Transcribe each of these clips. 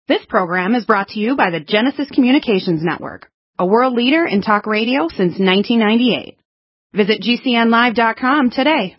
This program is brought to you by the Genesis Communications Network, a world leader in talk radio since 1998. Visit GCNlive.com today.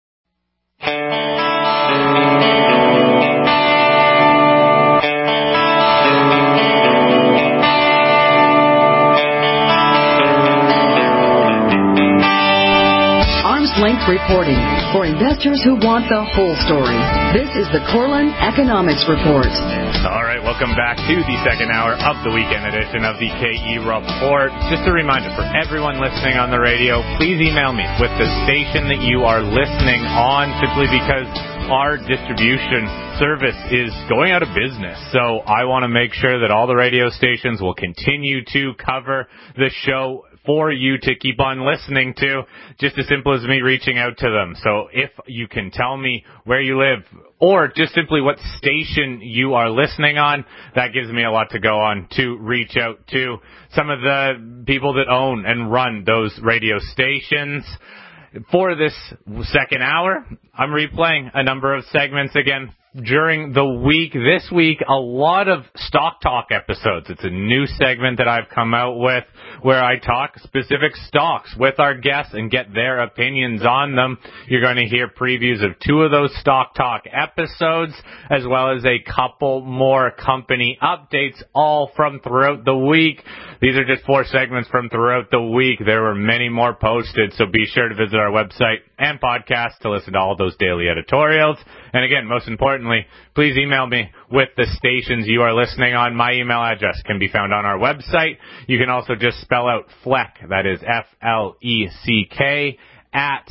Arms-length reporting for investors who want the whole story. This is the Corlin Economics Report. All right, welcome back to the second hour of the weekend edition of the KE Report. Just a reminder for everyone listening on the radio, please email me with the station that you are listening on, simply because our distribution service is going out of business. So I want to make sure that all the radio stations will continue to cover the show for you to keep on listening to, just as simple as me reaching out to them. So if you can tell me where you live or just simply what station you are listening on, that gives me a lot to go on to reach out to some of the people that own and run those radio stations. For this second hour, I'm replaying a number of segments again during the week. This week, a lot of Stock Talk episodes. It's a new segment that I've come out with where I talk specific stocks with our guests and get their opinions on them. You're going to hear previews of two of those Stock Talk episodes, as well as a couple more company updates, all from throughout the week. These are just 4 segments from throughout the week. There were many more posted, so be sure to visit our website and podcast to listen to all those daily editorials. And again, most importantly, please email me with the stations you are listening on. My email address can be found on our website. You can also just spell out FLECK, that is F-L-E-C-K, at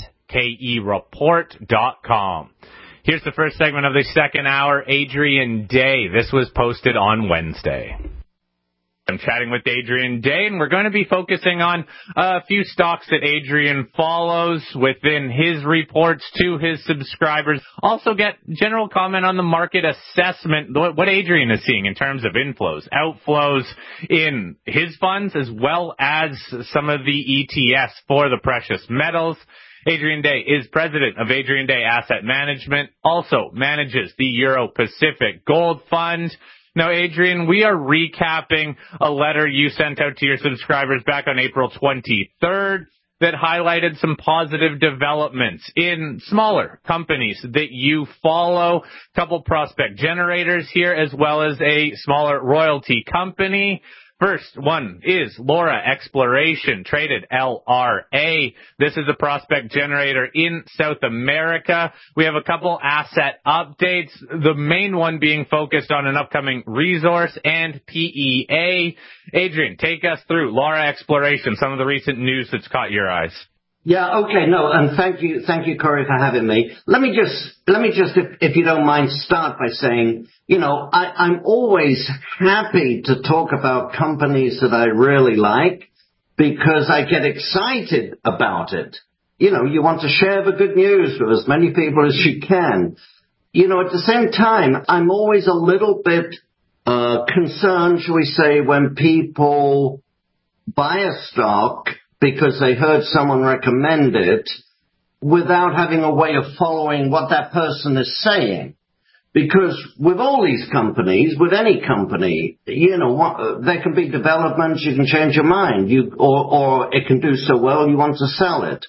kereport.com. Here's the first segment of the second hour, Adrian Day. This was posted on Wednesday. I'm chatting with Adrian Day, and we're going to be focusing on a few stocks that Adrian follows within his reports to his subscribers. Also get general comment on the market assessment, what Adrian is seeing in terms of inflows, outflows in his funds, as well as some of the ETFs for the precious metals. Adrian Day is president of Adrian Day Asset Management, also manages the Euro Pacific Gold Fund. Now, Adrian, we are recapping a letter you sent out to your subscribers back on April 23rd that highlighted some positive developments in smaller companies that you follow, a couple prospect generators here, as well as a smaller royalty company. First one is Laura Exploration, traded LRA. This is a prospect generator in South America. We have a couple asset updates, the main one being focused on an upcoming resource and PEA. Adrian, take us through Laura Exploration, some of the recent news that's caught your eyes. Yeah, okay, no, and thank you, Corey, for having me. Let me just, if you don't mind, start by saying, I'm always happy to talk about companies that I really like because I get excited about it. You want to share the good news with as many people as you can. At the same time, I'm always a little bit concerned, shall we say, when people buy a stock because they heard someone recommend it without having a way of following what that person is saying. Because with all these companies, with any company, there can be developments, you can change your mind, or it can do so well you want to sell it.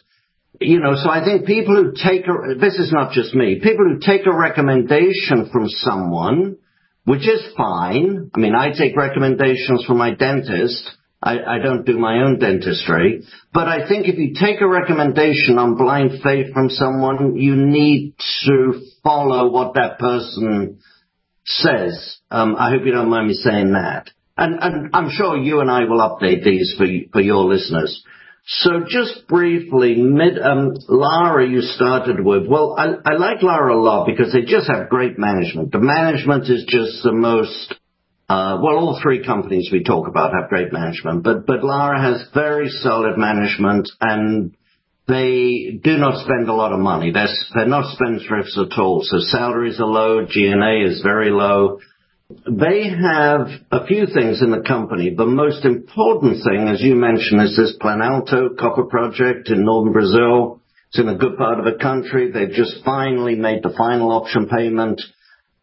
So I think people who this is not just me, people who take a recommendation from someone, which is fine. I mean, I take recommendations from my dentist. I don't do my own dentistry. But I think if you take a recommendation on blind faith from someone, you need to follow what that person says. I hope you don't mind me saying that. And I'm sure you and I will update these for your listeners. So just briefly, Lara you started with. Well, I like Lara a lot because they just have great management. The management is just the most... all 3 companies we talk about have great management, but Lara has very solid management, and they do not spend a lot of money. They're not spendthrifts at all. So salaries are low, G&A is very low. They have a few things in the company. The most important thing, as you mentioned, is this Planalto copper project in northern Brazil. It's in a good part of the country. They've just finally made the final option payment.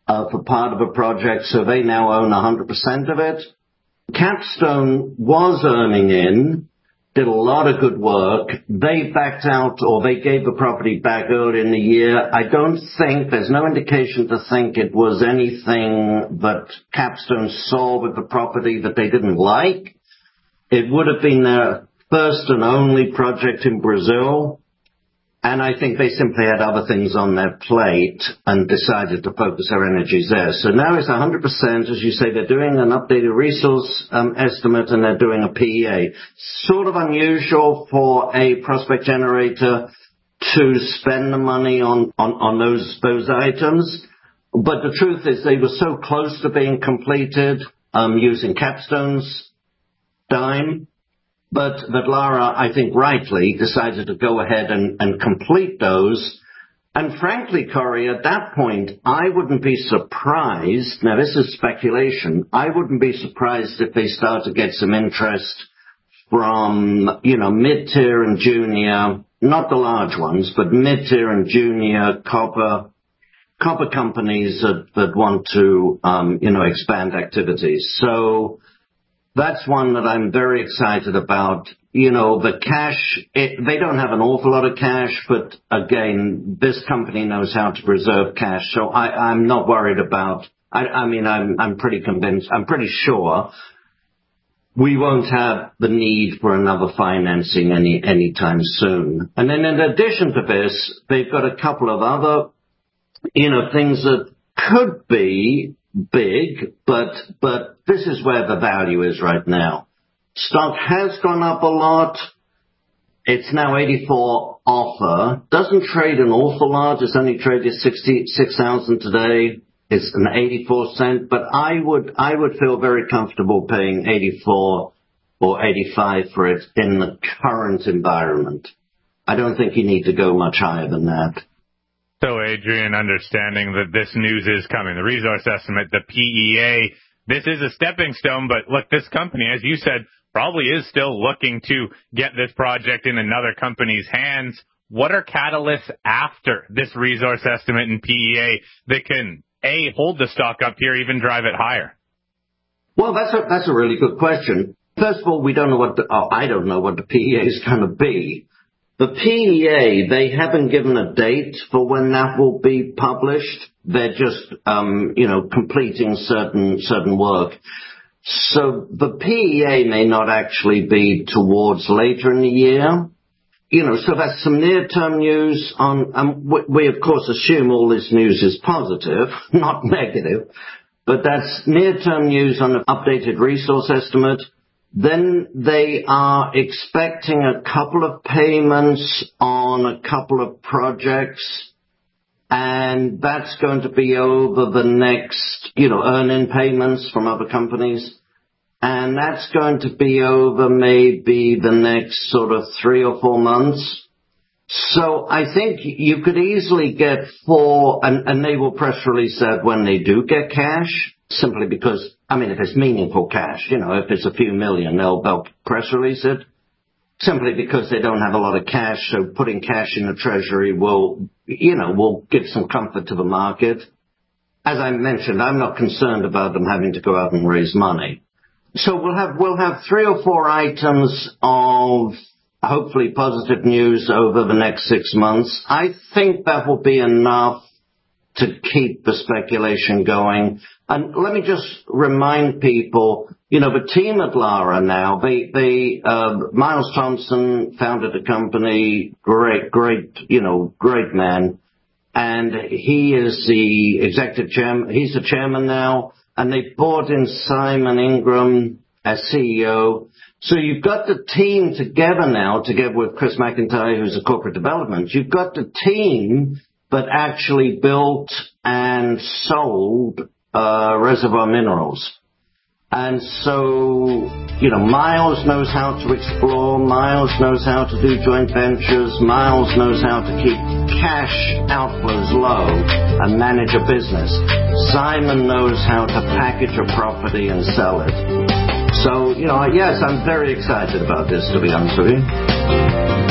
for part of a project, so they now own 100% of it. Capstone was earning in, did a lot of good work. They backed out, or they gave the property back early in the year. I don't think, there's no indication to think it was anything that Capstone saw with the property that they didn't like. It would have been their first and only project in Brazil. And I think they simply had other things on their plate and decided to focus their energies there. So now it's 100%. As you say, they're doing an updated resource estimate and they're doing a PEA. Sort of unusual for a prospect generator to spend the money on those items. But the truth is they were so close to being completed using Capstone's dime. But Lara, I think rightly, decided to go ahead and complete those. And frankly, Corey, at that point, I wouldn't be surprised, now this is speculation, I wouldn't be surprised if they start to get some interest from, mid-tier and junior, not the large ones, but mid-tier and junior copper companies that want to, expand activities. So that's one that I'm very excited about. The cash, they don't have an awful lot of cash, but again, this company knows how to preserve cash. So I'm not worried about, I'm pretty convinced, I'm pretty sure we won't have the need for another financing anytime soon. And then in addition to this, they've got a couple of other, things that could be big, but this is where the value is right now. Stock has gone up a lot. It's now 84 offer. Doesn't trade an awful lot. It's only traded 66,000 today. It's an 84 cent, but I would feel very comfortable paying 84 or 85 for it in the current environment. I don't think you need to go much higher than that. So, Adrian, understanding that this news is coming, the resource estimate, the PEA, this is a stepping stone, but look, this company, as you said, probably is still looking to get this project in another company's hands. What are catalysts after this resource estimate and PEA that can, A, hold the stock up here, even drive it higher? Well, that's a really good question. First of all, we don't know I don't know what the PEA is going to be. The PEA, they haven't given a date for when that will be published. They're just, completing certain work. So the PEA may not actually be towards later in the year. So that's some near-term news on, we of course assume all this news is positive, not negative, but that's near-term news on an updated resource estimate. Then they are expecting a couple of payments on a couple of projects, and that's going to be over the next, earn-in payments from other companies, and that's going to be over maybe the next sort of 3 or 4 months. So I think you could easily get and they will press release that when they do get cash. Simply because, if it's meaningful cash, if it's a few million, they'll press release it. Simply because they don't have a lot of cash, so putting cash in the treasury will give some comfort to the market. As I mentioned, I'm not concerned about them having to go out and raise money. So we'll have 3 or 4 items of hopefully positive news over the next 6 months. I think that will be enough to keep the speculation going. And let me just remind people, the team at Lara now, Miles Thompson founded the company, great man. And he is the executive chairman, he's the chairman now, and they brought in Simon Ingram as CEO. So you've got the team together now, together with Chris McIntyre, who's a corporate development. You've got the team that actually built and sold Reservoir Minerals. And so, Miles knows how to explore, Miles knows how to do joint ventures, Miles knows how to keep cash outflows low and manage a business. Simon knows how to package a property and sell it. So, yes, I'm very excited about this, to be honest with you.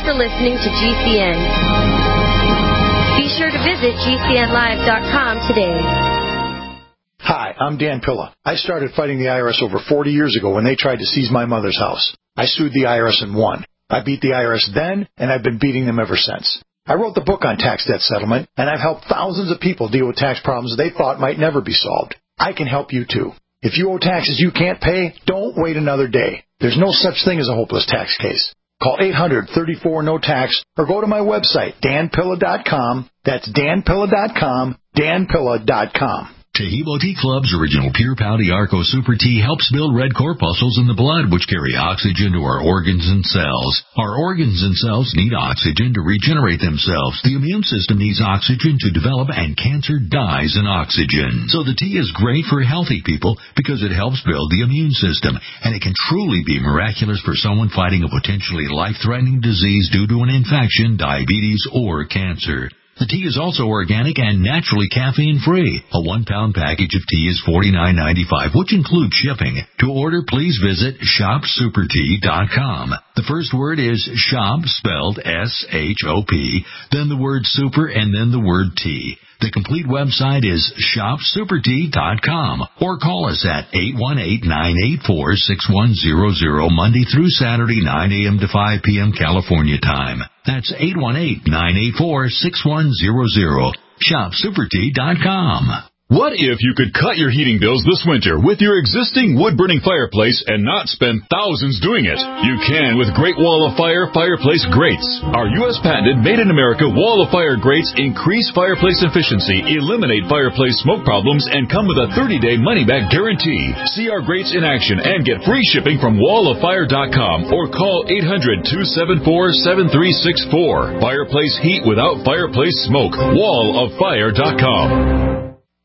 for listening to GCN. Be sure to visit GCNlive.com today. Hi, I'm Dan Pilla. I started fighting the IRS over 40 years ago when they tried to seize my mother's house. I sued the IRS and won. I beat the IRS then, and I've been beating them ever since. I wrote the book on tax debt settlement, and I've helped thousands of people deal with tax problems they thought might never be solved. I can help you, too. If you owe taxes you can't pay, don't wait another day. There's no such thing as a hopeless tax case. Call 800-34-NO-TAX or go to my website, danpilla.com. That's danpilla.com, danpilla.com. Taheebo Tea Club's original Pure Pouty Arco Super Tea helps build red corpuscles in the blood, which carry oxygen to our organs and cells. Our organs and cells need oxygen to regenerate themselves. The immune system needs oxygen to develop, and cancer dies in oxygen. So the tea is great for healthy people because it helps build the immune system, and it can truly be miraculous for someone fighting a potentially life-threatening disease due to an infection, diabetes, or cancer. The tea is also organic and naturally caffeine-free. A 1-pound package of tea is $49.95, which includes shipping. To order, please visit shopsupertea.com. The first word is shop, spelled S-H-O-P, then the word super, and then the word tea. The complete website is shopsupertea.com, or call us at 818-984-6100, Monday through Saturday, 9 a.m. to 5 p.m. California time. That's 818-984-6100. shopsupertea.com. What if you could cut your heating bills this winter with your existing wood-burning fireplace and not spend thousands doing it? You can with Great Wall of Fire fireplace grates. Our U.S. patented made-in-America Wall of Fire grates increase fireplace efficiency, eliminate fireplace smoke problems, and come with a 30-day money-back guarantee. See our grates in action and get free shipping from walloffire.com or call 800-274-7364. Fireplace heat without fireplace smoke. walloffire.com.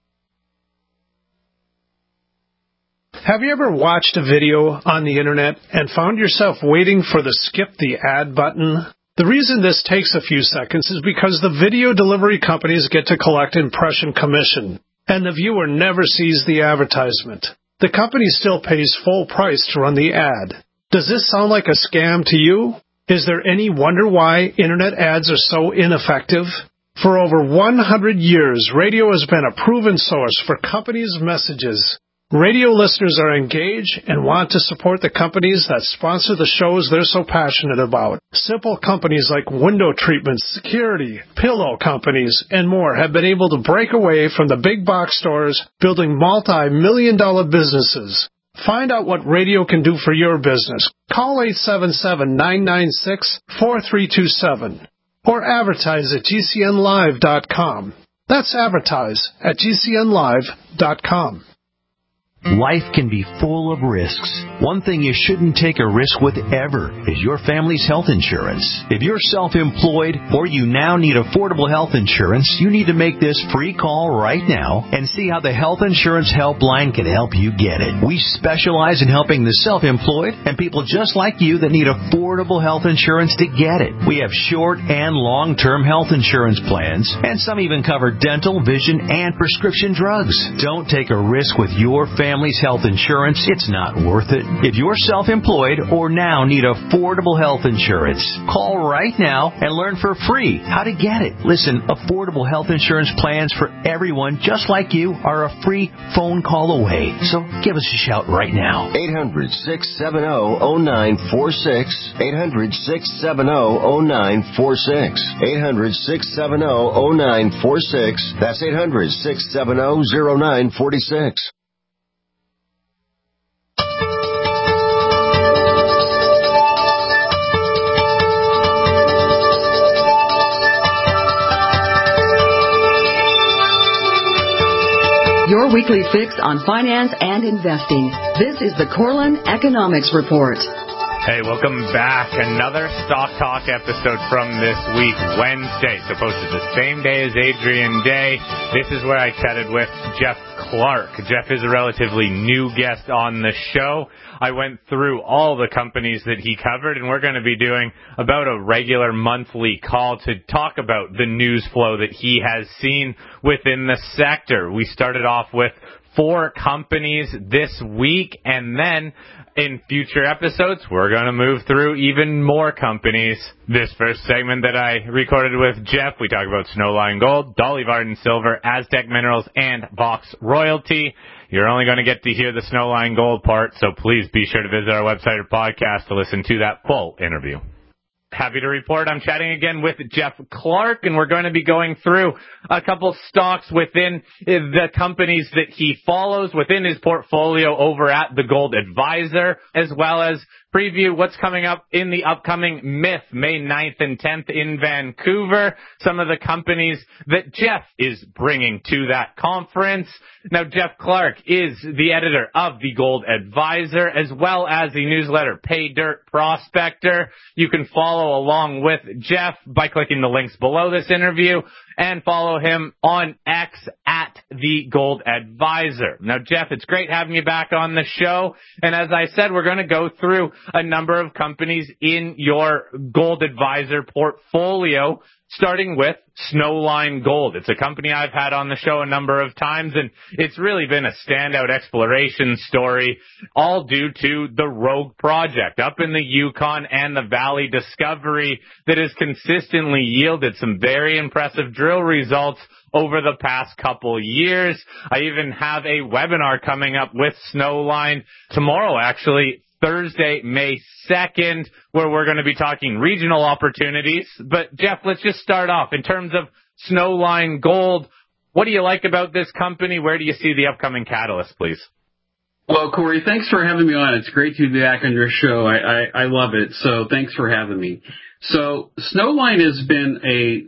Have you ever watched a video on the internet and found yourself waiting for the skip the ad button? The reason this takes a few seconds is because the video delivery companies get to collect impression commission, and the viewer never sees the advertisement. The company still pays full price to run the ad. Does this sound like a scam to you? Is there any wonder why internet ads are so ineffective? For over 100 years, radio has been a proven source for companies' messages. Radio listeners are engaged and want to support the companies that sponsor the shows they're so passionate about. Simple companies like window treatments, security, pillow companies, and more have been able to break away from the big box stores, building multi-million-dollar businesses. Find out what radio can do for your business. Call 877-996-4327 or advertise at GCNlive.com. That's advertise at GCNlive.com. Life can be full of risks. One thing you shouldn't take a risk with ever is your family's health insurance. If you're self-employed or you now need affordable health insurance, you need to make this free call right now and see how the Health Insurance Helpline can help you get it. We specialize in helping the self-employed and people just like you that need affordable health insurance to get it. We have short and long-term health insurance plans, and some even cover dental, vision, and prescription drugs. Don't take a risk with your family's health insurance. It's not worth it. If you're self-employed or now need affordable health insurance, call right now and learn for free how to get it. Listen, affordable health insurance plans for everyone just like you are a free phone call away. So give us a shout right now. 800-670-0946. 800-670-0946. 800-670-0946. That's 800-670-0946. Your weekly fix on finance and investing. This is the Corlin Economics Report. Hey, welcome back. Another Stock Talk episode from this week, Wednesday. So posted the same day as Adrian Day. This is where I chatted with Jeff Clark. Jeff is a relatively new guest on the show. I went through all the companies that he covered, and we're going to be doing about a regular monthly call to talk about the news flow that he has seen within the sector. We started off with 4 companies this week, and then in future episodes, we're going to move through even more companies. This first segment that I recorded with Jeff, we talk about Snowline Gold, Dolly Varden Silver, Aztec Minerals, and Vox Royalty. You're only going to get to hear the Snowline Gold part, so please be sure to visit our website or podcast to listen to that full interview. Happy to report I'm chatting again with Jeff Clark, and we're going to be going through a couple stocks within the companies that he follows within his portfolio over at the Gold Advisor, as well as preview what's coming up in the upcoming MIF, May 9th and 10th in Vancouver, some of the companies that Jeff is bringing to that conference. Now, Jeff Clark is the editor of the Gold Advisor, as well as the newsletter Pay Dirt Prospector. You can follow along with Jeff by clicking the links below this interview, and follow him on X at the Gold Advisor. Now, Jeff, it's great having you back on the show. And as I said, we're going to go through a number of companies in your Gold Advisor portfolio, starting with Snowline Gold. It's a company I've had on the show a number of times, and it's really been a standout exploration story, all due to the Rogue project up in the Yukon and the Valley Discovery that has consistently yielded some very impressive drill results over the past couple years. I even have a webinar coming up with Snowline tomorrow, actually, Thursday, May 2nd, where we're going to be talking regional opportunities. But, Jeff, let's just start off. In terms of Snowline Gold, what do you like about this company? Where do you see the upcoming catalyst, please? Well, Corey, thanks for having me on. It's great to be back on your show. I love it, so thanks for having me. So Snowline has been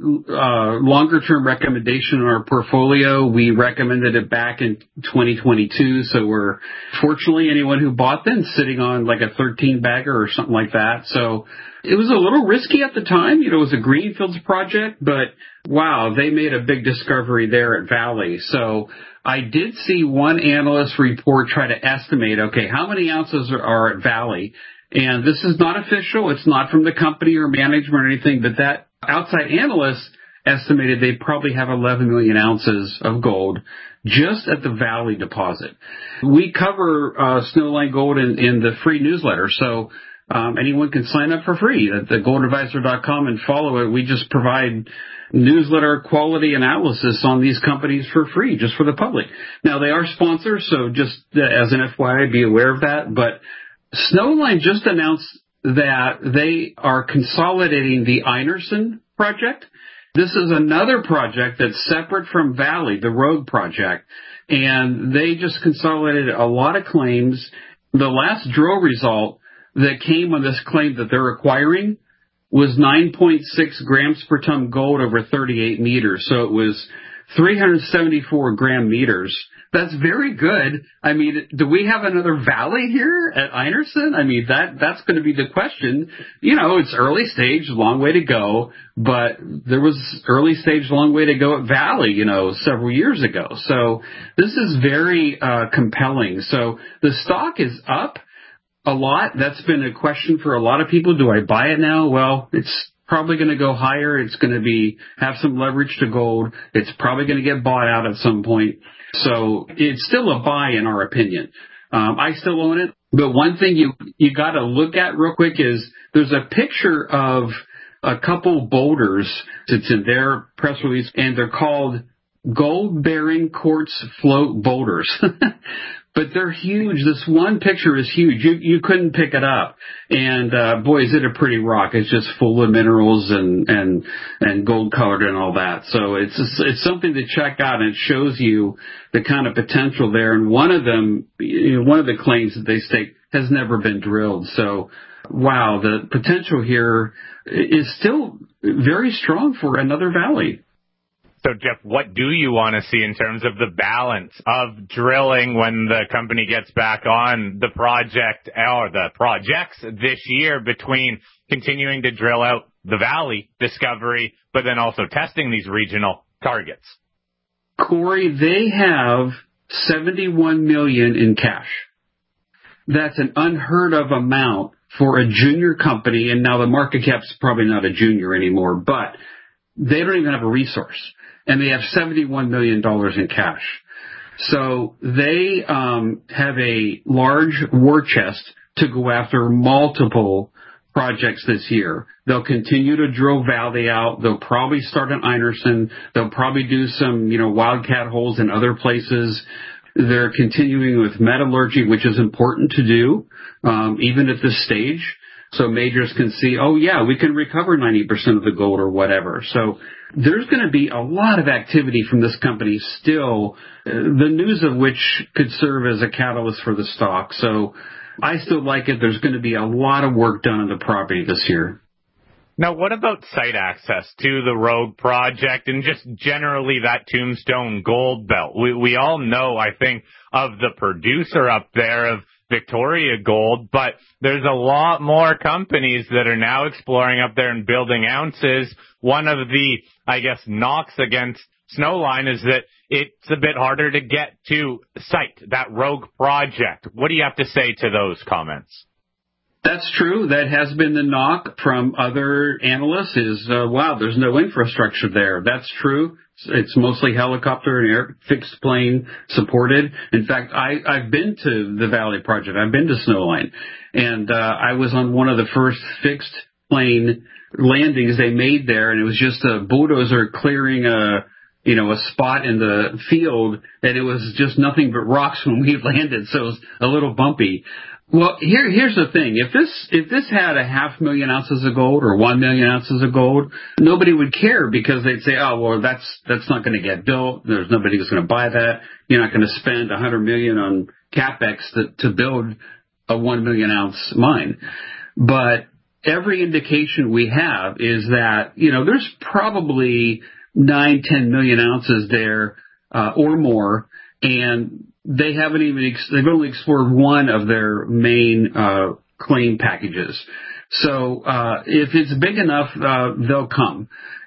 a longer-term recommendation in our portfolio. We recommended it back in 2022, so we're fortunately anyone who bought them sitting on like a 13-bagger or something like that. So it was a little risky at the time. You know, it was a greenfields project, but wow, they made a big discovery there at Valley. So I did see one analyst report try to estimate, okay, how many ounces are at Valley? And this is not official. It's not from the company or management or anything, but that outside analyst estimated they probably have 11 million ounces of gold just at the Valley deposit. We cover Snowline Gold in the free newsletter, so anyone can sign up for free at thegoldadvisor.com and follow it. We just provide newsletter quality analysis on these companies for free, just for the public. Now, they are sponsors, so just as an FYI, be aware of that, but Snowline just announced that they are consolidating the Einerson project. This is another project that's separate from Valley, the Rogue project, and they just consolidated a lot of claims. The last drill result that came on this claim that they're acquiring was 9.6 grams per ton gold over 38 meters, so it was 374 gram meters. That's very good. I mean, do we have another Valley here at Einerson? I mean, that's going to be the question. You know, it's early stage, long way to go, but there was early stage, long way to go at Valley, you know, several years ago. So this is very compelling. So the stock is up a lot. That's been a question for a lot of people. Do I buy it now? Well, it's probably going to go higher. It's going to have some leverage to gold. It's probably going to get bought out at some point. So it's still a buy in our opinion. I still own it. But one thing you got to look at real quick is there's a picture of a couple boulders. It's in their press release, and they're called gold-bearing quartz float boulders. But they're huge. This one picture is huge. You couldn't pick it up. And boy, is it a pretty rock. It's just full of minerals and gold colored and all that. So it's something to check out, and it shows you the kind of potential there. And one of them, one of the claims that they stake has never been drilled. So wow, the potential here is still very strong for another Valley. So, Jeff, what do you want to see in terms of the balance of drilling when the company gets back on the project or the projects this year between continuing to drill out the Valley discovery, but then also testing these regional targets? Corey, they have $71 million in cash. That's an unheard of amount for a junior company, and now the market cap's probably not a junior anymore, but they don't even have a resource. And they have $71 million in cash. So they have a large war chest to go after multiple projects this year. They'll continue to drill Valley out. They'll probably start at Einerson. They'll probably do some, wildcat holes in other places. They're continuing with metallurgy, which is important to do, even at this stage. So majors can see, we can recover 90% of the gold or whatever. So there's going to be a lot of activity from this company still, the news of which could serve as a catalyst for the stock. So I still like it. There's going to be a lot of work done on the property this year. Now, what about site access to the Rogue project and just generally that Tombstone gold belt? We all know, I think, of the producer up there of Victoria Gold, but there's a lot more companies that are now exploring up there and building ounces. One of the, knocks against Snowline is that it's a bit harder to get to site, that Rogue project. What do you have to say to those comments? That's true. That has been the knock from other analysts is, there's no infrastructure there. That's true. It's mostly helicopter and air fixed plane supported. In fact, I've been to the Valley Project. I've been to Snowline. And I was on one of the first fixed plane landings they made there, and it was just a bulldozer clearing a spot in the field, and it was just nothing but rocks when we landed, so it was a little bumpy. Well, here's the thing. If this had 500,000 ounces of gold or 1 million ounces of gold, nobody would care because they'd say, that's not going to get built. There's nobody who's going to buy that. You're not going to spend $100 million on CapEx to build a 1 million ounce mine. But every indication we have is that, there's probably 9-10 million ounces there, or more, and they've only explored one of their main claim packages. So if it's big enough, they'll come.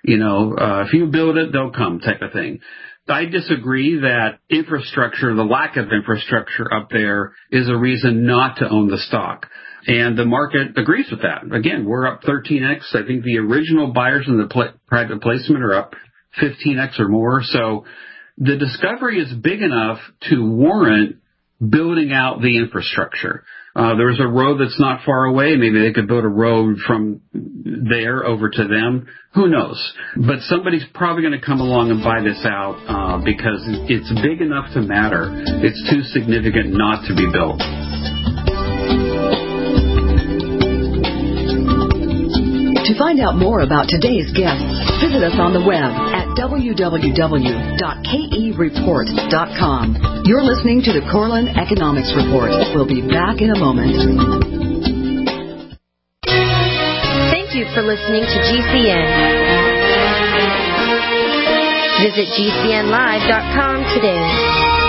If you build it, they'll come, type of thing. I disagree that the lack of infrastructure up there is a reason not to own the stock. And the market agrees with that. Again, we're up 13x. I think the original buyers in the private placement are up 15x or more. So the discovery is big enough to warrant building out the infrastructure. There's a road that's not far away. Maybe they could build a road from there over to them. Who knows? But somebody's probably going to come along and buy this out because it's big enough to matter. It's too significant not to be built. To find out more about today's guests, visit us on the web at www.kereport.com. You're listening to the Corlin Economics Report. We'll be back in a moment. Thank you for listening to GCN. Visit GCNlive.com today.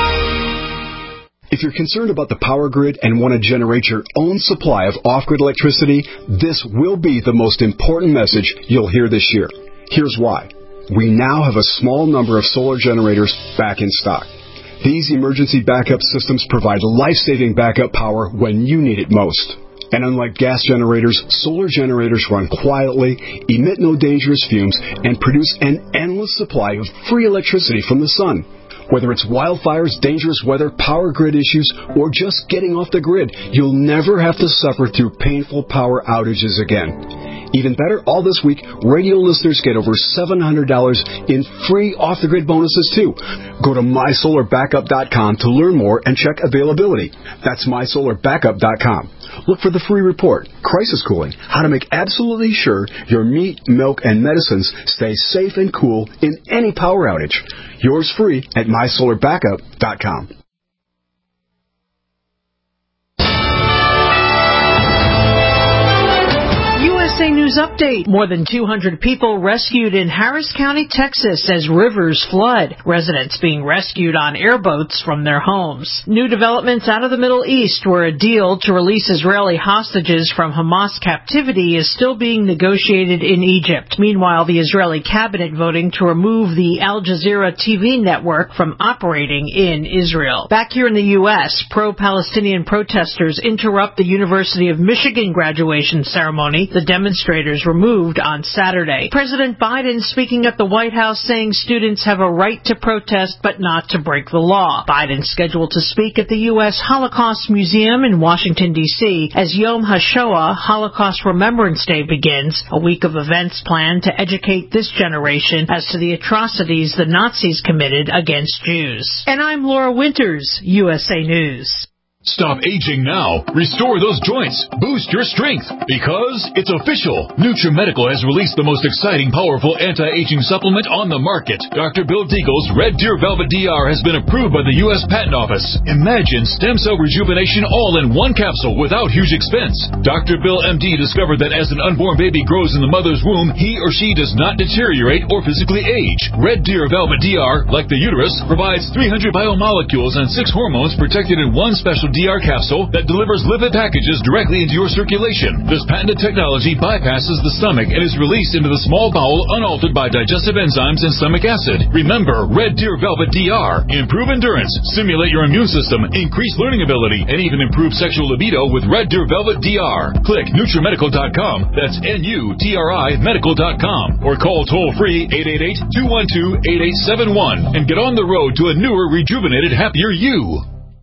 If you're concerned about the power grid and want to generate your own supply of off-grid electricity, this will be the most important message you'll hear this year. Here's why. We now have a small number of solar generators back in stock. These emergency backup systems provide life-saving backup power when you need it most. And unlike gas generators, solar generators run quietly, emit no dangerous fumes, and produce an endless supply of free electricity from the sun. Whether it's wildfires, dangerous weather, power grid issues, or just getting off the grid, you'll never have to suffer through painful power outages again. Even better, all this week, radio listeners get over $700 in free off-the-grid bonuses, too. Go to mysolarbackup.com to learn more and check availability. That's mysolarbackup.com. Look for the free report, Crisis Cooling, how to make absolutely sure your meat, milk, and medicines stay safe and cool in any power outage. Yours free at mysolarbackup.com. USA News Update. More than 200 people rescued in Harris County, Texas as rivers flood. Residents being rescued on airboats from their homes. New developments out of the Middle East where a deal to release Israeli hostages from Hamas captivity is still being negotiated in Egypt. Meanwhile, the Israeli cabinet voting to remove the Al Jazeera TV network from operating in Israel. Back here in the U.S., pro-Palestinian protesters interrupt the University of Michigan graduation ceremony. The demonstration demonstrators removed on Saturday. President Biden speaking at the White House saying students have a right to protest but not to break the law. Biden scheduled to speak at the U.S. Holocaust Museum in Washington, D.C. as Yom HaShoah, Holocaust Remembrance Day, begins, a week of events planned to educate this generation as to the atrocities the Nazis committed against Jews. And I'm Laura Winters, USA News. Stop aging now. Restore those joints. Boost your strength. Because it's official. NutriMedical has released the most exciting, powerful anti-aging supplement on the market. Dr. Bill Deagle's Red Deer Velvet DR has been approved by the U.S. Patent Office. Imagine stem cell rejuvenation all in one capsule without huge expense. Dr. Bill MD discovered that as an unborn baby grows in the mother's womb, he or she does not deteriorate or physically age. Red Deer Velvet DR, like the uterus, provides 300 biomolecules and 6 hormones protected in one special DR capsule that delivers lipid packages directly into your circulation. This patented technology bypasses the stomach and is released into the small bowel unaltered by digestive enzymes and stomach acid. Remember, Red Deer Velvet DR. Improve endurance, stimulate your immune system, increase learning ability, and even improve sexual libido with Red Deer Velvet DR. Click NutriMedical.com. That's NUTRI Medical.com. Or call toll-free 888-212-8871 and get on the road to a newer, rejuvenated, happier you.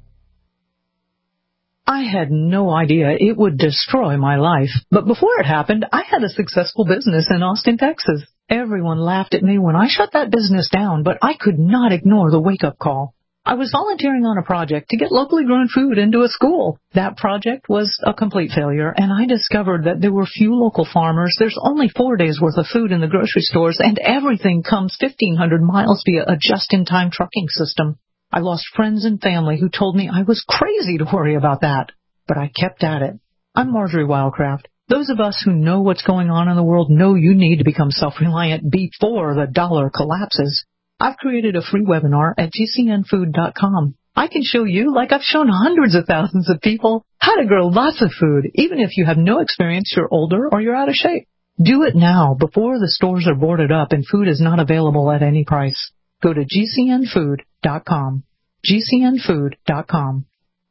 I had no idea it would destroy my life. But before it happened, I had a successful business in Austin, Texas. Everyone laughed at me when I shut that business down, but I could not ignore the wake-up call. I was volunteering on a project to get locally grown food into a school. That project was a complete failure, and I discovered that there were few local farmers. There's only 4 days' worth of food in the grocery stores, and everything comes 1,500 miles via a just-in-time trucking system. I lost friends and family who told me I was crazy to worry about that. But I kept at it. I'm Marjorie Wildcraft. Those of us who know what's going on in the world know you need to become self-reliant before the dollar collapses. I've created a free webinar at GCNfood.com. I can show you, like I've shown hundreds of thousands of people, how to grow lots of food, even if you have no experience, you're older, or you're out of shape. Do it now, before the stores are boarded up and food is not available at any price. Go to GCNfood.com. GCNfood.com.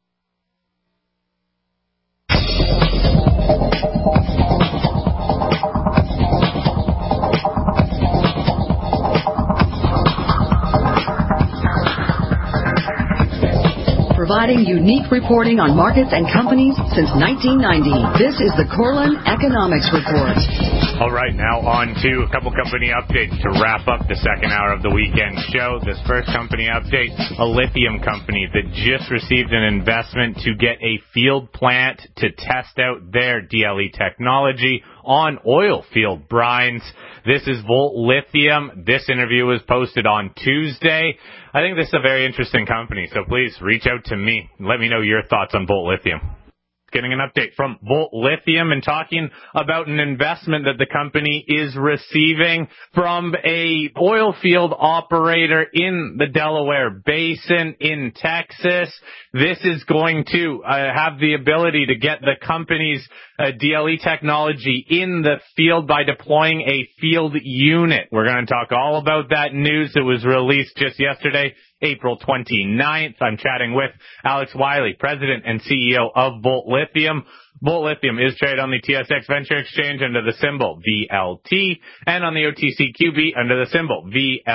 Providing unique reporting on markets and companies since 1990. This is the Corlin Economics Report. All right, now on to a couple company updates to wrap up the second hour of the weekend show. This first company update, a lithium company that just received an investment to get a field plant to test out their DLE technology on oil field brines. This is Volt Lithium. This interview was posted on Tuesday. I think this is a very interesting company, so please reach out to me. Let me know your thoughts on Volt Lithium. Getting an update from Volt Lithium and talking about an investment that the company is receiving from a oil field operator in the Delaware Basin in Texas. This is going to have the ability to get the company's DLE technology in the field by deploying a field unit. We're going to talk all about that news that was released just yesterday, April 29th. I'm chatting with Alex Wiley, President and CEO of Volt Lithium. Volt Lithium is traded on the TSX Venture Exchange under the symbol VLT and on the OTCQB under the symbol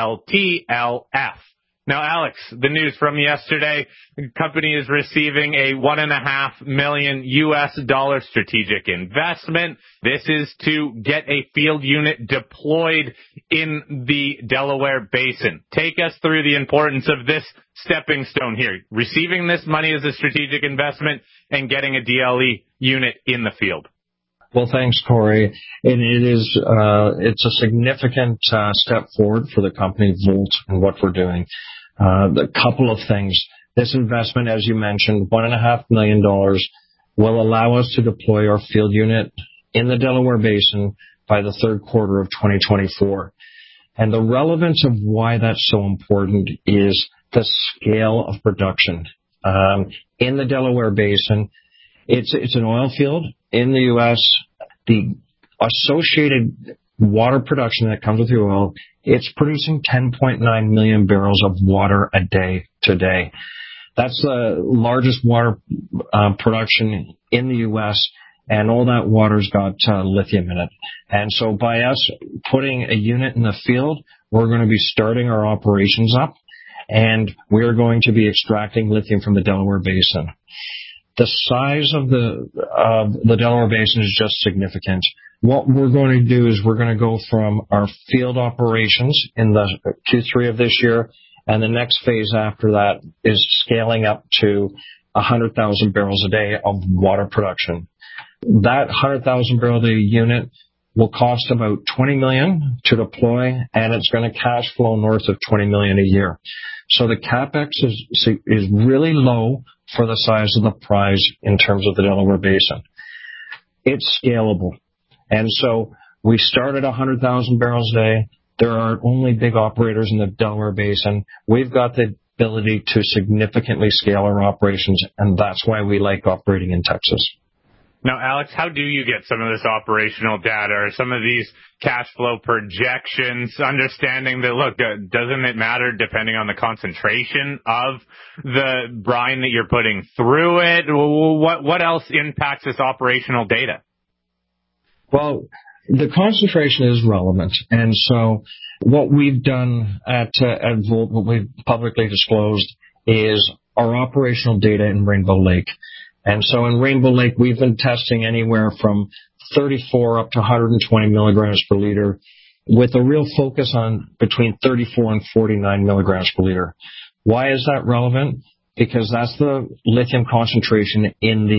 VLTLF. Now, Alex, the news from yesterday, the company is receiving a $1.5 million strategic investment. This is to get a field unit deployed in the Delaware Basin. Take us through the importance of this stepping stone here, receiving this money as a strategic investment and getting a DLE unit in the field. Well, thanks, Corey. And it's a significant step forward for the company Volt and what we're doing. A couple of things. This investment, as you mentioned, $1.5 million, will allow us to deploy our field unit in the Delaware Basin by the third quarter of 2024. And the relevance of why that's so important is the scale of production. In the Delaware Basin, it's an oil field in the U.S. The associated water production that comes with the oil, it's producing 10.9 million barrels of water a day today. That's the largest water production in the U.S. and all that water's got lithium in it. And so by us putting a unit in the field, we're going to be starting our operations up, and we're going to be extracting lithium from the Delaware Basin. The size of the Delaware Basin is just significant. What we're going to do is we're going to go from our field operations in the Q3 of this year, and the next phase after that is scaling up to 100,000 barrels a day of water production. That 100,000 barrel a day unit will cost about $20 million to deploy, and it's going to cash flow north of $20 million a year. So the capex is really low for the size of the prize in terms of the Delaware Basin. It's scalable. And so we started 100,000 barrels a day. There are only big operators in the Delaware Basin. We've got the ability to significantly scale our operations, and that's why we like operating in Texas. Now, Alex, how do you get some of this operational data or some of these cash flow projections, understanding that, look, doesn't it matter depending on the concentration of the brine that you're putting through it? What else impacts this operational data? Well, the concentration is relevant. And so what we've done at Volt, what we've publicly disclosed, is our operational data in Rainbow Lake. And so in Rainbow Lake, we've been testing anywhere from 34 up to 120 milligrams per liter, with a real focus on between 34 and 49 milligrams per liter. Why is that relevant? Because that's the lithium concentration in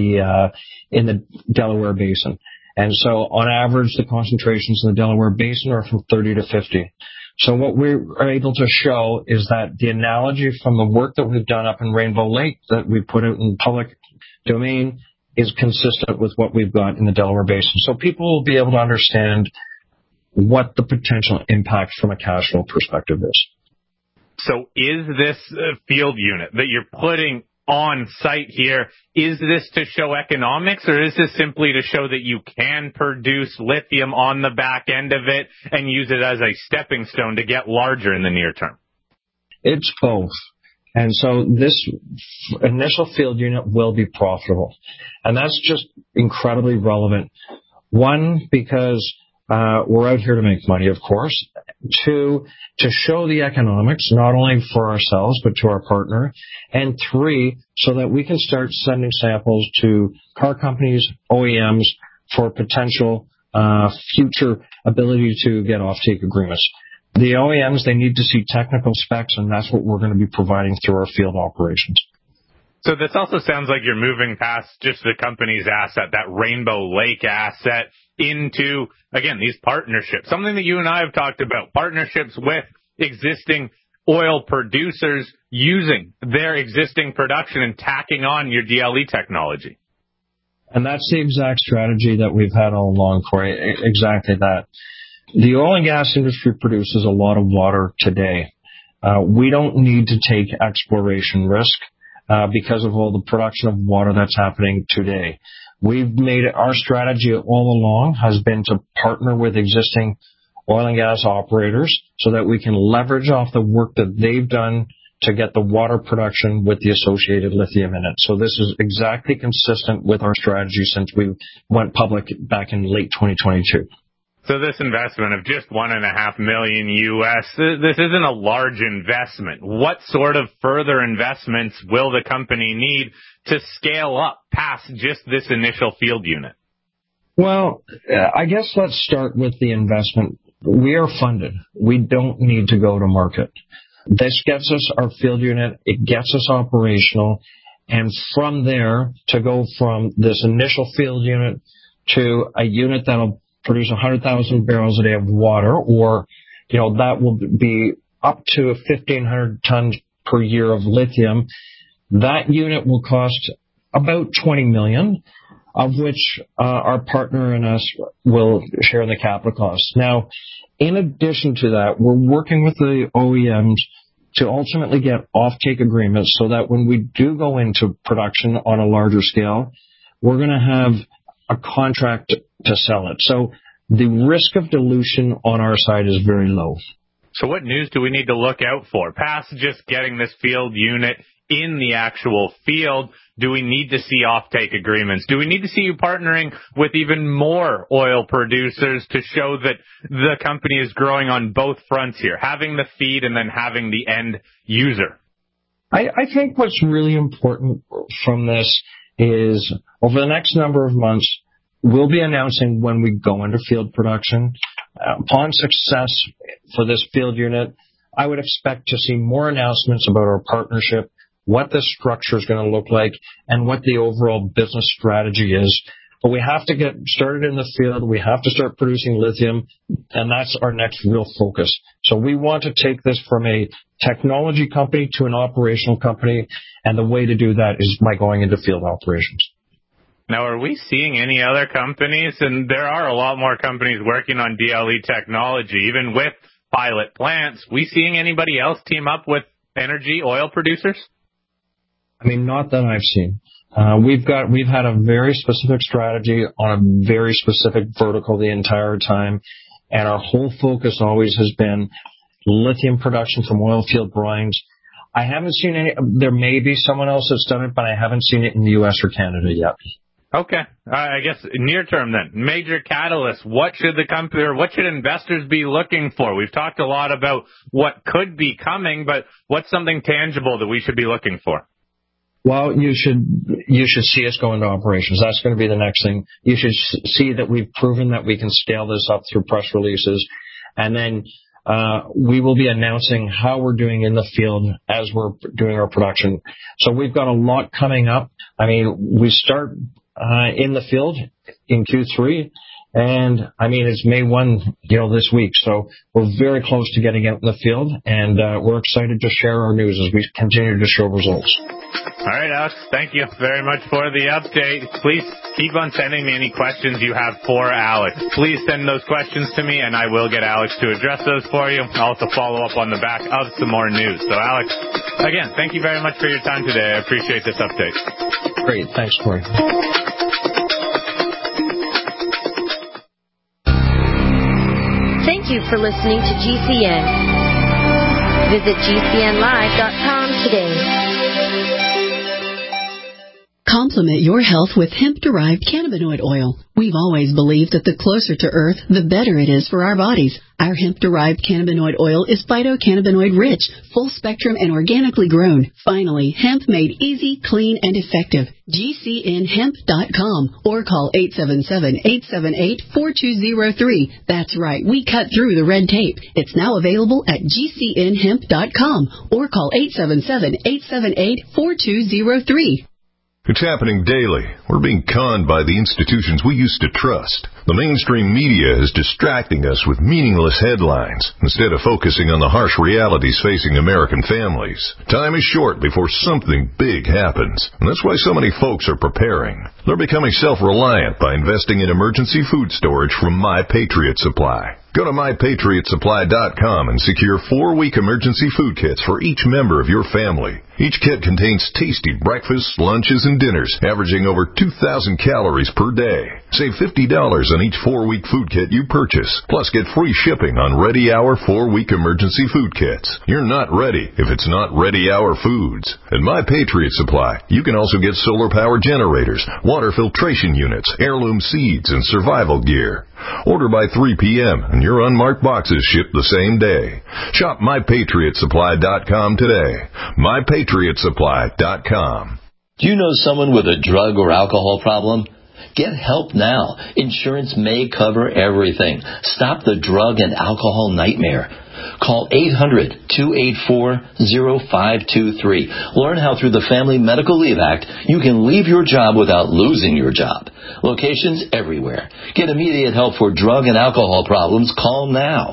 the Delaware Basin. And so on average, the concentrations in the Delaware Basin are from 30 to 50. So what we're able to show is that the analogy from the work that we've done up in Rainbow Lake that we put out in public domain is consistent with what we've got in the Delaware Basin. So people will be able to understand what the potential impact from a cash flow perspective is. So is this field unit that you're putting on site here, is this to show economics, or is this simply to show that you can produce lithium on the back end of it and use it as a stepping stone to get larger in the near term? It's both. And so this initial field unit will be profitable. And that's just incredibly relevant. One, because we're out here to make money, of course. Two, to show the economics, not only for ourselves, but to our partner. And three, so that we can start sending samples to car companies, OEMs, for potential future ability to get offtake agreements. The OEMs, they need to see technical specs, and that's what we're going to be providing through our field operations. So this also sounds like you're moving past just the company's asset, that Rainbow Lake asset, into, again, these partnerships, something that you and I have talked about, partnerships with existing oil producers using their existing production and tacking on your DLE technology. And that's the exact strategy that we've had all along, Corey, exactly that. The oil and gas industry produces a lot of water today. We don't need to take exploration risk because of all the production of water that's happening today. We've made it, our strategy all along has been to partner with existing oil and gas operators so that we can leverage off the work that they've done to get the water production with the associated lithium in it. So this is exactly consistent with our strategy since we went public back in late 2022. So this investment of just $1.5 million US, this isn't a large investment. What sort of further investments will the company need to scale up past just this initial field unit? Well, I guess let's start with the investment. We are funded. We don't need to go to market. This gets us our field unit. It gets us operational. And from there, to go from this initial field unit to a unit that'll produce 100,000 barrels a day of water, or, that will be up to 1,500 tons per year of lithium. That unit will cost about $20 million, of which our partner and us will share the capital costs. Now, in addition to that, we're working with the OEMs to ultimately get offtake agreements so that when we do go into production on a larger scale, we're going to have a contract to sell it. So the risk of dilution on our side is very low. So what news do we need to look out for? Past just getting this field unit in the actual field? Do we need to see offtake agreements? Do we need to see you partnering with even more oil producers to show that the company is growing on both fronts here, having the feed and then having the end user? I think what's really important from this is over the next number of months, we'll be announcing when we go into field production. Upon success for this field unit, I would expect to see more announcements about our partnership, what the structure is going to look like, and what the overall business strategy is. But we have to get started in the field. We have to start producing lithium, and that's our next real focus. So we want to take this from a technology company to an operational company, and the way to do that is by going into field operations. Now, are we seeing any other companies, and there are a lot more companies working on DLE technology, even with pilot plants, we seeing anybody else team up with energy oil producers? I mean, not that I've seen. We've had a very specific strategy on a very specific vertical the entire time, and our whole focus always has been lithium production from oil field brines. I haven't seen any. There may be someone else that's done it, but I haven't seen it in the U.S. or Canada yet. Okay. I guess near term then, major catalyst. What should the company or what should investors be looking for? We've talked a lot about what could be coming, but what's something tangible that we should be looking for? Well, you should see us go into operations. That's going to be the next thing. You should see that we've proven that we can scale this up through press releases, and then we will be announcing how we're doing in the field as we're doing our production. So we've got a lot coming up. I mean, we start in the field in Q3, and I mean, it's May 1, this week. So we're very close to getting out in the field, and we're excited to share our news as we continue to show results. All right, Alex, thank you very much for the update. Please keep on sending me any questions you have for Alex. Please send those questions to me, and I will get Alex to address those for you. I'll also follow up on the back of some more news. So, Alex, again, thank you very much for your time today. I appreciate this update. Great. Thanks, Corey. Thank you for listening to GCN. Visit GCNlive.com today. Complement your health with hemp-derived cannabinoid oil. We've always believed that the closer to Earth, the better it is for our bodies. Our hemp-derived cannabinoid oil is phytocannabinoid-rich, full-spectrum, and organically grown. Finally, hemp made easy, clean, and effective. GCNhemp.com or call 877-878-4203. That's right, we cut through the red tape. It's now available at GCNhemp.com or call 877-878-4203. It's happening daily. We're being conned by the institutions we used to trust. The mainstream media is distracting us with meaningless headlines instead of focusing on the harsh realities facing American families. Time is short before something big happens, and that's why so many folks are preparing. They're becoming self-reliant by investing in emergency food storage from My Patriot Supply. Go to MyPatriotSupply.com and secure 4-week emergency food kits for each member of your family. Each kit contains tasty breakfasts, lunches, and dinners, averaging over 2,000 calories per day. Save $50 on each 4-week food kit you purchase, plus get free shipping on Ready Hour 4-week emergency food kits. You're not ready if it's not Ready Hour Foods. At My Patriot Supply, you can also get solar power generators, water filtration units, heirloom seeds, and survival gear. Order by 3 p.m. and your unmarked boxes ship the same day. Shop MyPatriotSupply.com today. MyPatriotSupply.com. Do you know someone with a drug or alcohol problem? Get help now. Insurance may cover everything. Stop the drug and alcohol nightmare. Call 800-284-0523. Learn how through the Family Medical Leave Act you can leave your job without losing your job. Locations everywhere. Get immediate help for drug and alcohol problems. Call now.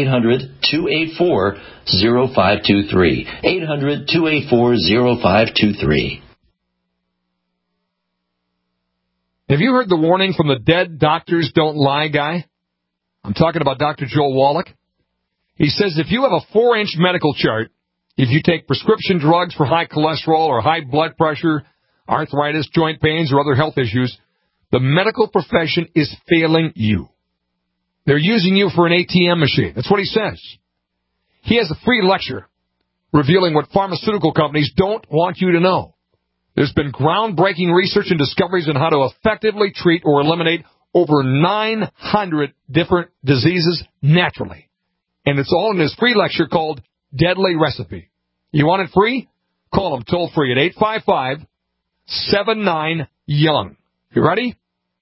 800-284-0523. 800-284-0523. Have you heard the warning from the Dead Doctors Don't Lie guy? I'm talking about Dr. Joel Wallach. He says if you have a 4-inch medical chart, if you take prescription drugs for high cholesterol or high blood pressure, arthritis, joint pains, or other health issues, the medical profession is failing you. They're using you for an ATM machine. That's what he says. He has a free lecture revealing what pharmaceutical companies don't want you to know. There's been groundbreaking research and discoveries on how to effectively treat or eliminate over 900 different diseases naturally. And it's all in this free lecture called Deadly Recipe. You want it free? Call them toll free at 855-79-YOUNG. You ready?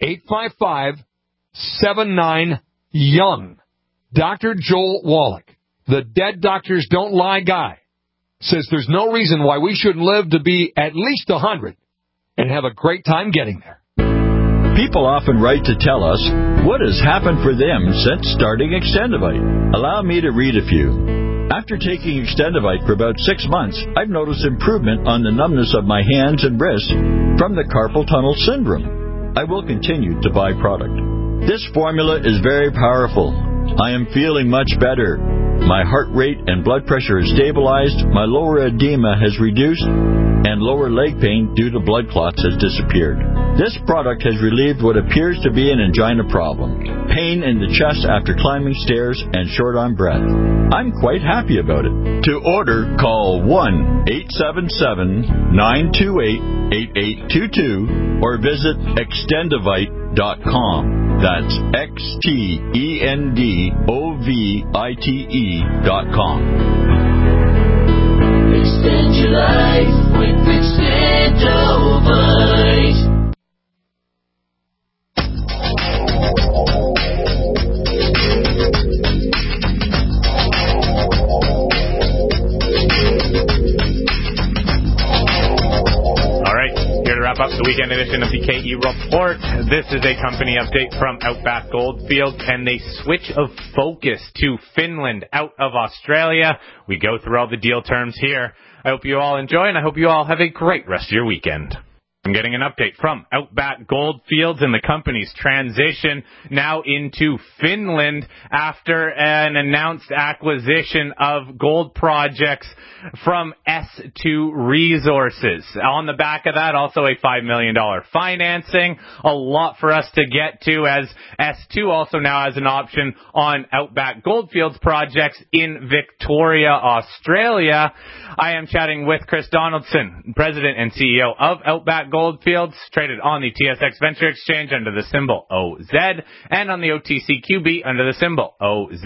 855-79-YOUNG. Dr. Joel Wallach, the Dead Doctors Don't Lie guy, says there's no reason why we shouldn't live to be at least 100 and have a great time getting there. People often write to tell us what has happened for them since starting Extendivite. Allow me to read a few. After taking Extendivite for about 6 months, I've noticed improvement on the numbness of my hands and wrists from the carpal tunnel syndrome. I will continue to buy product. This formula is very powerful. I am feeling much better. My heart rate and blood pressure is stabilized, my lower edema has reduced, and lower leg pain due to blood clots has disappeared. This product has relieved what appears to be an angina problem, pain in the chest after climbing stairs, and short on breath. I'm quite happy about it. To order, call 1-877-928-8822 or visit Extendivite.com. That's Extendovite.com. Extend your life with Extendovite. Here to wrap up the weekend edition of the KE Report. This is a company update from Outback Goldfields, and they switch of focus to Finland out of Australia. We go through all the deal terms here. I hope you all enjoy, and I hope you all have a great rest of your weekend. I'm getting an update from Outback Goldfields and the company's transition now into Finland after an announced acquisition of gold projects from S2 Resources. On the back of that, also a $5 million financing. A lot for us to get to, as S2 also now has an option on Outback Goldfields projects in Victoria, Australia. I am chatting with Chris Donaldson, President and CEO of Outback Goldfields, traded on the TSX Venture Exchange under the symbol OZ and on the OTCQB under the symbol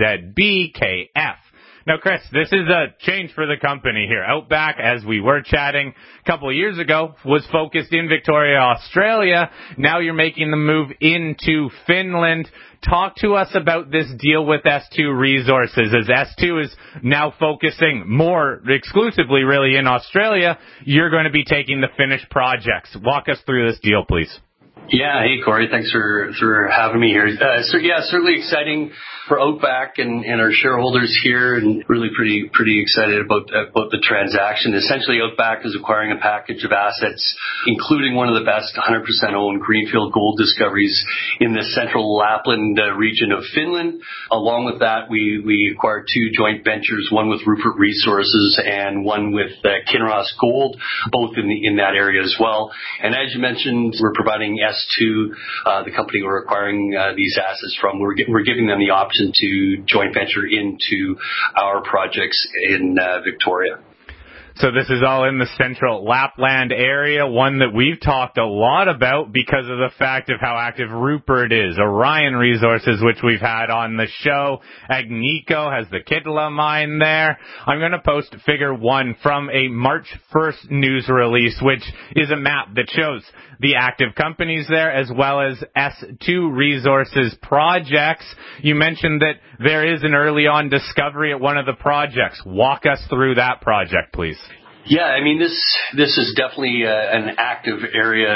OZBKF. Now, Chris, this is a change for the company here. Outback, as we were chatting a couple of years ago, was focused in Victoria, Australia. Now you're making the move into Finland. Talk to us about this deal with S2 Resources, as S2 is now focusing more exclusively, really, in Australia. You're going to be taking the Finnish projects. Walk us through this deal, please. Yeah, hey Corey, thanks for having me here. Certainly exciting for Outback and our shareholders here, and really pretty excited about the transaction. Essentially, Outback is acquiring a package of assets, including one of the best 100% owned greenfield gold discoveries in the central Lapland region of Finland. Along with that, we acquired two joint ventures, one with Rupert Resources and one with Kinross Gold, both in that area as well. And as you mentioned, we're providing S2, the company we're acquiring these assets from, we're giving them the option to joint venture into our projects in Victoria. So this is all in the central Lapland area, one that we've talked a lot about because of the fact of how active Rupert is. Orion Resources, which we've had on the show. Agnico has the Kittilä mine there. I'm going to post figure 1 from a March 1st news release, which is a map that shows the active companies there, as well as S2 Resources projects. You mentioned that there is an early on discovery at one of the projects. Walk us through that project, please. Yeah, I mean, this is definitely an active area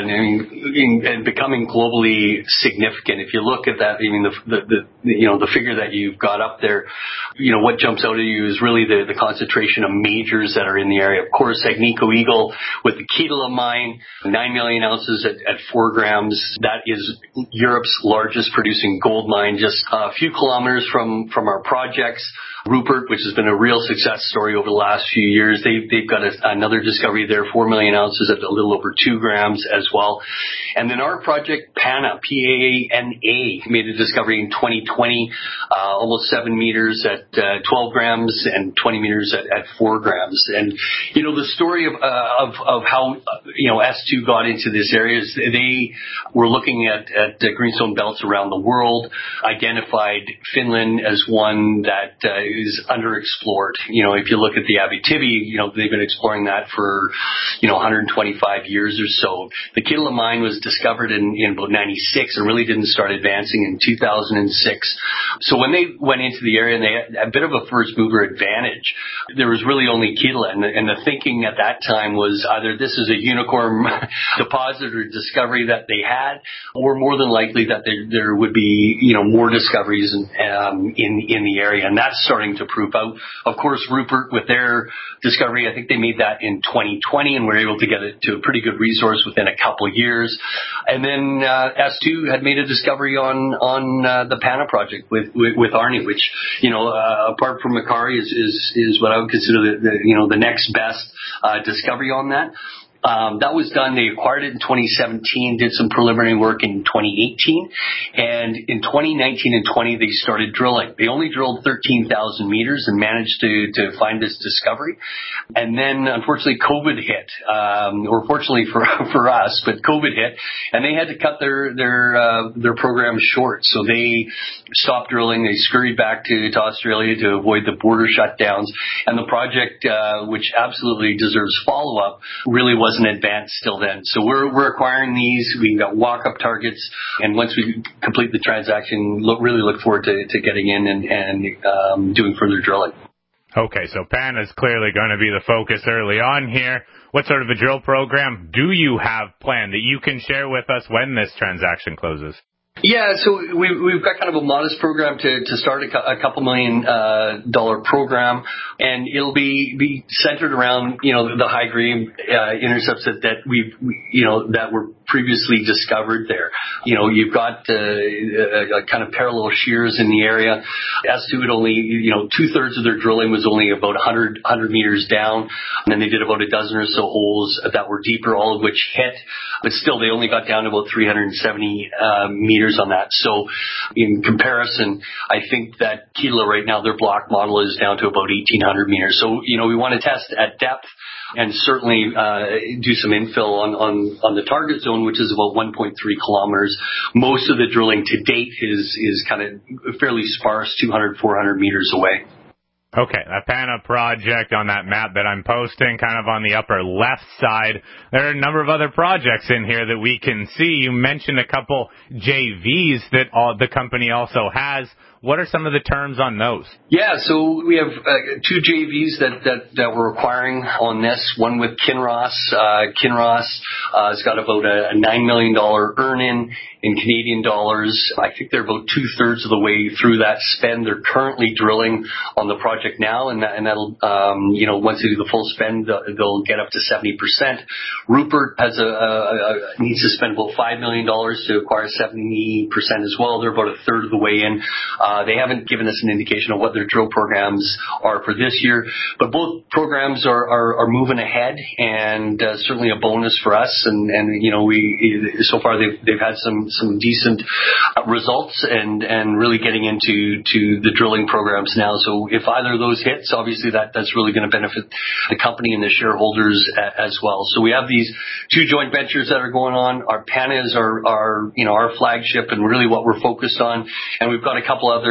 and becoming globally significant. If you look at that, I mean, the figure that you've got up there, what jumps out at you is really the concentration of majors that are in the area. Of course, Agnico Eagle with the Kittilä mine, 9 million ounces at 4 grams. That is Europe's largest producing gold mine, just a few kilometers from our projects. Rupert, which has been a real success story over the last few years. They've got another discovery there, 4 million ounces at a little over 2 grams as well. And then our project, PANA, P-A-N-A, made a discovery in 2020, almost 7 meters at 12 grams and 20 meters at 4 grams. And, you know, the story of how, you know, S2 got into this area is they were looking at greenstone belts around the world, identified Finland as one that is underexplored. You know, if you look at the Abitibi, you know, they've been exploring that for, you know, 125 years or so. The Kittilä mine was discovered in about 96 and really didn't start advancing in 2006. So when they went into the area and they had a bit of a first mover advantage, there was really only Kittilä. And the thinking at that time was either this is a unicorn deposit or discovery that they had, or more than likely that there would be, you know, more discoveries in the area. And that's starting to prove out. Of course, Rupert, with their discovery, I think they made that in 2020 and were able to get it to a pretty good resource within a couple of years. And then S2 had made a discovery on the PANA project with Arni, which, you know, apart from Macari is what I would consider the next best discovery on that. That was done. They acquired it in 2017, did some preliminary work in 2018, and in 2019 and 20 they started drilling. They only drilled 13,000 meters and managed to find this discovery. And then unfortunately COVID hit, or fortunately for us, but COVID hit, and they had to cut their program short. So they stopped drilling. They scurried back to Australia to avoid the border shutdowns. And the project, which absolutely deserves follow-up, really wasn't advanced still then. So we're acquiring these. We've got walk-up targets, and once we complete the transaction, really look forward to getting in and doing further drilling. Okay, so PANA is clearly going to be the focus early on here. What sort of a drill program do you have planned that you can share with us when this transaction closes? Yeah, so we've got kind of a modest program to start a couple $1 million program, and it'll be centered around, you know, the high grade intercepts that that were previously discovered there. You know, you've got a kind of parallel shears in the area. S2 had only, you know, 2/3 of their drilling was only about 100 meters down, and then they did about a dozen or so holes that were deeper, all of which hit, but still they only got down to about 370 meters on that. So in comparison, I think that Kittilä right now, their block model is down to about 1,800 meters. So, you know, we want to test at depth and certainly do some infill on the target zone, which is about 1.3 kilometers. Most of the drilling to date is kind of fairly sparse, 200, 400 meters away. Okay, that PANA project on that map that I'm posting, kind of on the upper left side, there are a number of other projects in here that we can see. You mentioned a couple JVs that the company also has. What are some of the terms on those? Yeah, so we have 2 JVs that we're acquiring on this. One with Kinross. Kinross has got about a $9 million earn-in in Canadian dollars. I think they're about 2/3 of the way through that spend. They're currently drilling on the project now, and that'll, you know, once they do the full spend, they'll get up to 70%. Rupert has needs to spend about $5 million to acquire 70% as well. They're about 1/3 of the way in. They haven't given us an indication of what their drill programs are for this year, but both programs are moving ahead, and certainly a bonus for us. And you know, so far they've had some decent results and really getting into the drilling programs now. So if either of those hits, obviously that's really going to benefit the company and the shareholders as well. So we have these 2 joint ventures that are going on. Our PANA is our flagship and really what we're focused on, and we've got a couple other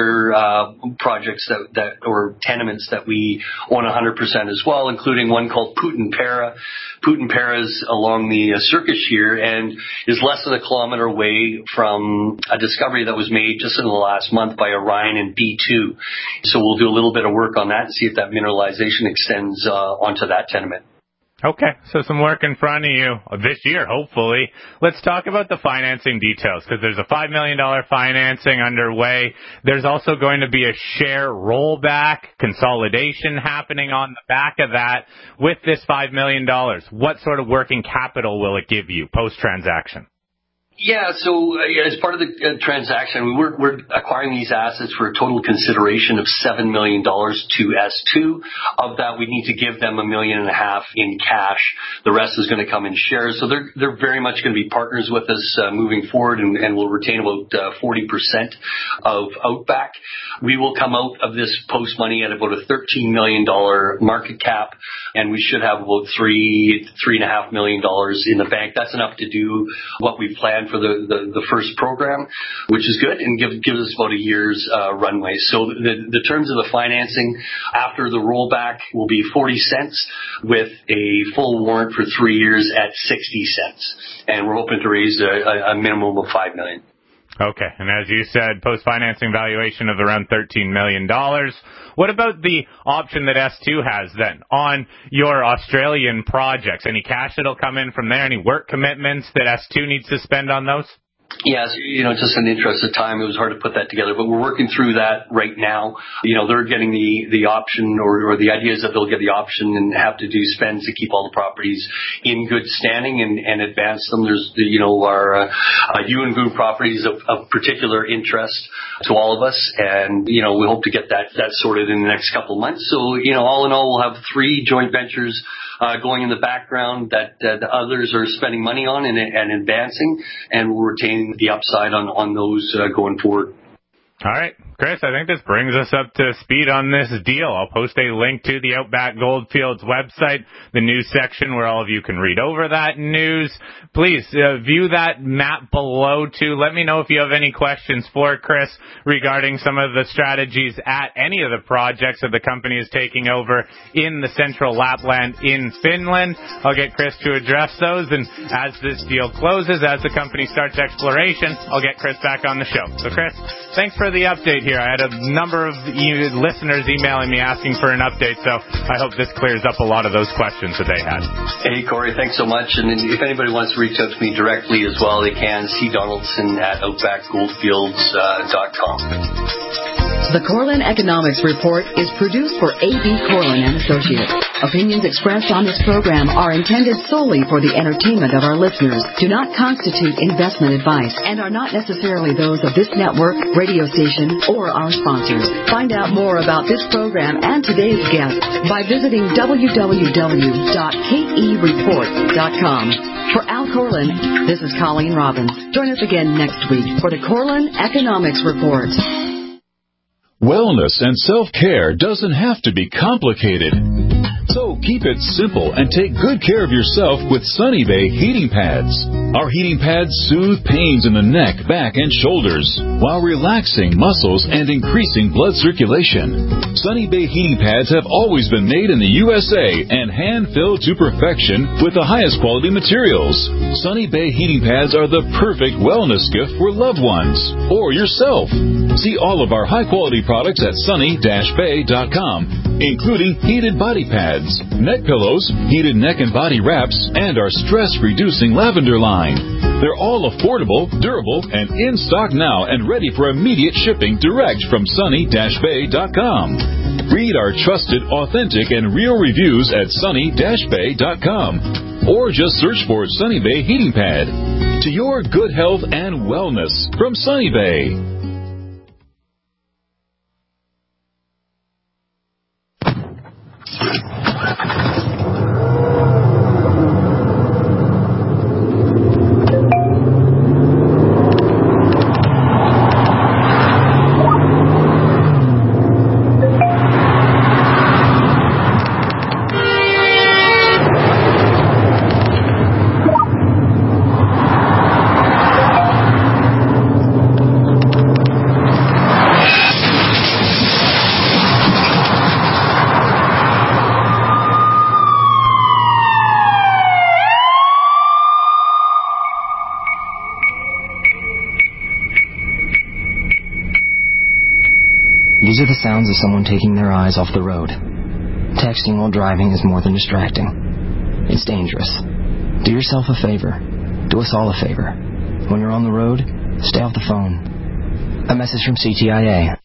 projects that or tenements that we own 100% as well, including one called Puutenperä. Puutenperä is along the circuit shear and is less than a kilometer away from a discovery that was made just in the last month by Orion and B2. So we'll do a little bit of work on that and see if that mineralization extends onto that tenement. Okay, so some work in front of you this year, hopefully. Let's talk about the financing details, because there's a $5 million financing underway. There's also going to be a share rollback consolidation happening on the back of that. With this $5 million, what sort of working capital will it give you post-transaction? Yeah, so as part of the transaction, we're acquiring these assets for a total consideration of $7 million to S2. Of that, we need to give them $1.5 million in cash. The rest is going to come in shares. So they're very much going to be partners with us moving forward, and will retain about 40% of Outback. We will come out of this post money at about a $13 million market cap, and we should have about $3.5 million in the bank. That's enough to do what we planned for the first program, which is good, and gives us about a year's runway. So the terms of the financing after the rollback will be 40 cents with a full warrant for 3 years at 60 cents. And we're hoping to raise a minimum of $5 million. Okay, and as you said, post-financing valuation of around $13 million. What about the option that S2 has then on your Australian projects? Any cash that'll come in from there? Any work commitments that S2 needs to spend on those? Yes, just in the interest of time, it was hard to put that together, but we're working through that right now. They're getting the option, or the idea is that they'll get the option and have to do spends to keep all the properties in good standing and advance them. There's, our Yuengou properties of particular interest to all of us, and, we hope to get that sorted in the next couple of months. So, all in all, we'll have 3 joint ventures going in the background that the others are spending money on and advancing, and we'll retain the upside on those going forward. All right, Chris, I think this brings us up to speed on this deal. I'll post a link to the Outback Goldfields website, the news section, where all of you can read over that news. Please view that map below, too. Let me know if you have any questions for Chris regarding some of the strategies at any of the projects that the company is taking over in the central Lapland in Finland. I'll get Chris to address those, and as this deal closes, as the company starts exploration, I'll get Chris back on the show. So, Chris, thanks for the update here. I had a number of listeners emailing me asking for an update, so I hope this clears up a lot of those questions that they had. Hey, Corey, thanks so much. And if anybody wants to reach out to me directly as well, they can. cdonaldson@outbackgoldfields.com. The Corlin Economics Report is produced for A.B. Corlin and Associates. Opinions expressed on this program are intended solely for the entertainment of our listeners, do not constitute investment advice, and are not necessarily those of this network, radio station, or our sponsors. Find out more about this program and today's guest by visiting www.kereport.com. For Al Corlin, this is Colleen Robbins. Join us again next week for the Corlin Economics Report. Wellness and self-care doesn't have to be complicated. So keep it simple and take good care of yourself with Sunny Bay heating pads. Our heating pads soothe pains in the neck, back, and shoulders while relaxing muscles and increasing blood circulation. Sunny Bay heating pads have always been made in the USA and hand-filled to perfection with the highest quality materials. Sunny Bay heating pads are the perfect wellness gift for loved ones or yourself. See all of our high-quality products at sunny-bay.com, including heated body pads, neck pillows, heated neck and body wraps, and our stress-reducing lavender line. They're all affordable, durable, and in stock now and ready for immediate shipping direct from sunny-bay.com. Read our trusted, authentic, and real reviews at sunny-bay.com, or just search for Sunny Bay Heating Pad. To your good health and wellness from Sunny Bay. These are the sounds of someone taking their eyes off the road. Texting while driving is more than distracting. It's dangerous. Do yourself a favor. Do us all a favor. When you're on the road, stay off the phone. A message from CTIA.